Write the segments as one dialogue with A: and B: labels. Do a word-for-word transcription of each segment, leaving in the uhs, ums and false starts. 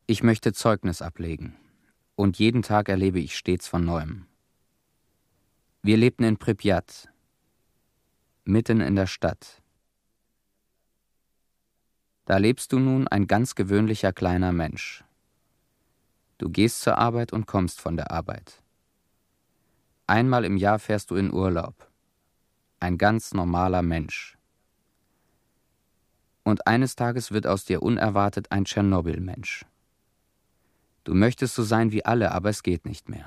A: Ich möchte Zeugnis ablegen, und jeden Tag erlebe ich stets von Neuem. Wir lebten in Pripyat, mitten in der Stadt. Da lebst du nun ein ganz gewöhnlicher kleiner Mensch. Du gehst zur Arbeit und kommst von der Arbeit. Einmal im Jahr fährst du in Urlaub. Ein ganz normaler Mensch. Und eines Tages wird aus dir unerwartet ein Tschernobyl-Mensch. Du möchtest so sein wie alle, aber es geht nicht mehr.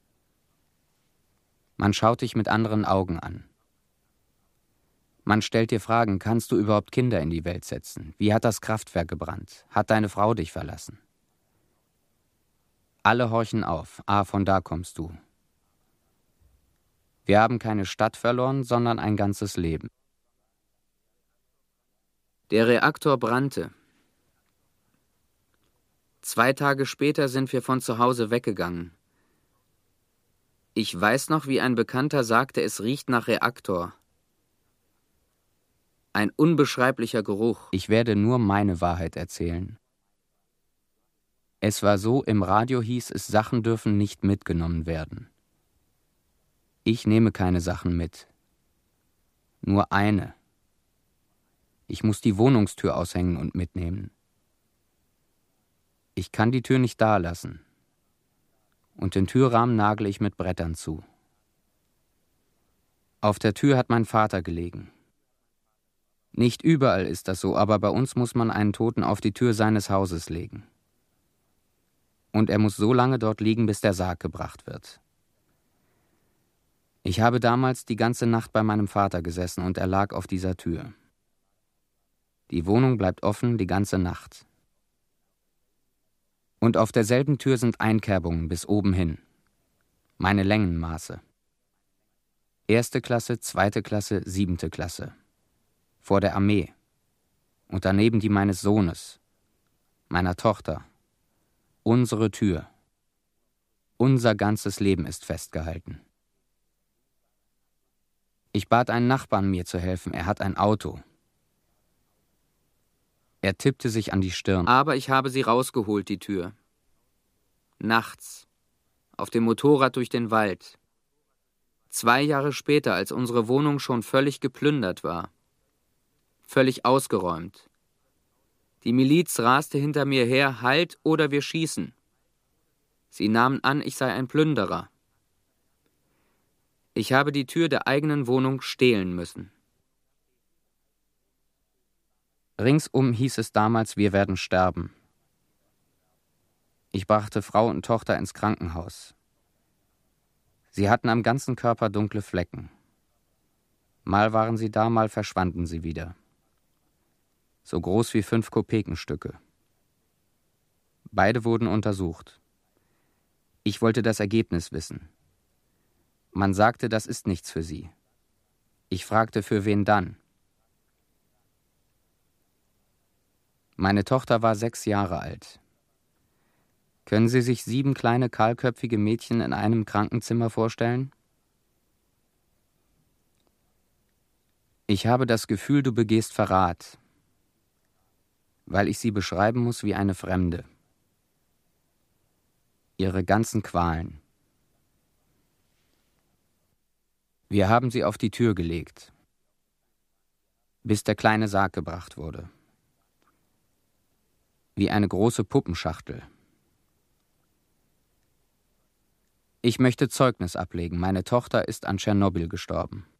A: Man schaut dich mit anderen Augen an. Man stellt dir Fragen, kannst du überhaupt Kinder in die Welt setzen? Wie hat das Kraftwerk gebrannt? Hat deine Frau dich verlassen? Alle horchen auf. Ah, von da kommst du. Wir haben keine Stadt verloren, sondern ein ganzes Leben. Der Reaktor brannte. Zwei Tage später sind wir von zu Hause weggegangen. Ich weiß noch, wie ein Bekannter sagte, es riecht nach Reaktor. Ein unbeschreiblicher Geruch. Ich werde nur meine Wahrheit erzählen. Es war so, im Radio hieß es, Sachen dürfen nicht mitgenommen werden. Ich nehme keine Sachen mit. Nur eine. Ich muss die Wohnungstür aushängen und mitnehmen. Ich kann die Tür nicht dalassen. Und den Türrahmen nagle ich mit Brettern zu. Auf der Tür hat mein Vater gelegen. Nicht überall ist das so, aber bei uns muss man einen Toten auf die Tür seines Hauses legen. Und er muss so lange dort liegen, bis der Sarg gebracht wird. Ich habe damals die ganze Nacht bei meinem Vater gesessen und er lag auf dieser Tür. Die Wohnung bleibt offen die ganze Nacht. Und auf derselben Tür sind Einkerbungen bis oben hin. Meine Längenmaße. Erste Klasse, zweite Klasse, siebente Klasse. Vor der Armee. Und daneben die meines Sohnes, meiner Tochter. Unsere Tür. Unser ganzes Leben ist festgehalten. Ich bat einen Nachbarn, mir zu helfen. Er hat ein Auto. Er tippte sich an die Stirn. Aber ich habe sie rausgeholt, die Tür. Nachts. Auf dem Motorrad durch den Wald. Zwei Jahre später, als unsere Wohnung schon völlig geplündert war. Völlig ausgeräumt. Die Miliz raste hinter mir her, halt oder wir schießen. Sie nahmen an, ich sei ein Plünderer. Ich habe die Tür der eigenen Wohnung stehlen müssen. Ringsum hieß es damals, wir werden sterben. Ich brachte Frau und Tochter ins Krankenhaus. Sie hatten am ganzen Körper dunkle Flecken. Mal waren sie da, mal verschwanden sie wieder. So groß wie fünf Kopekenstücke. Beide wurden untersucht. Ich wollte das Ergebnis wissen. Man sagte, das ist nichts für sie. Ich fragte, für wen dann? Meine Tochter war sechs Jahre alt. Können Sie sich sieben kleine kahlköpfige Mädchen in einem Krankenzimmer vorstellen? Ich habe das Gefühl, du begehst Verrat, weil ich sie beschreiben muss wie eine Fremde. Ihre ganzen Qualen. Wir haben sie auf die Tür gelegt, bis der kleine Sarg gebracht wurde. Wie eine große Puppenschachtel. Ich möchte Zeugnis ablegen. Meine Tochter ist an Tschernobyl gestorben.